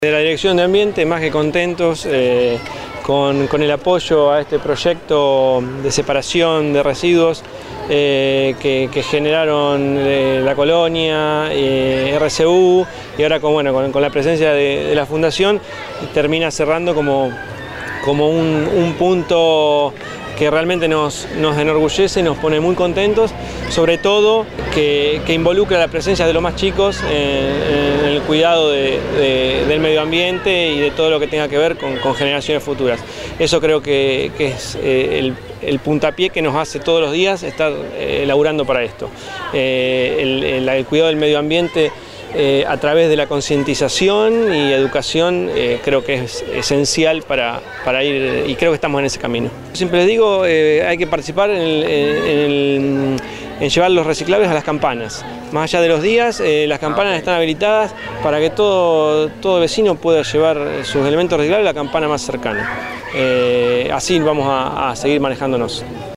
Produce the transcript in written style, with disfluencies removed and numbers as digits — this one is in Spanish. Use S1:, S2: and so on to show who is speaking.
S1: De la Dirección de Ambiente, más que contentos con el apoyo a este proyecto de separación de residuos que generaron la colonia, RCU, y ahora con la presencia de la Fundación termina cerrando como un punto que realmente nos enorgullece y nos pone muy contentos, sobre todo que involucra la presencia de los más chicos en el cuidado del medio ambiente y de todo lo que tenga que ver con generaciones futuras. Eso creo que es el puntapié que nos hace todos los días estar laburando para esto. El cuidado del medio ambiente a través de la concientización y educación creo que es esencial para ir, y creo que estamos en ese camino. Siempre les digo, hay que participar en llevar los reciclables a las campanas. Más allá de los días, las campanas están habilitadas para que todo vecino pueda llevar sus elementos reciclables a la campana más cercana. Así vamos a seguir manejándonos.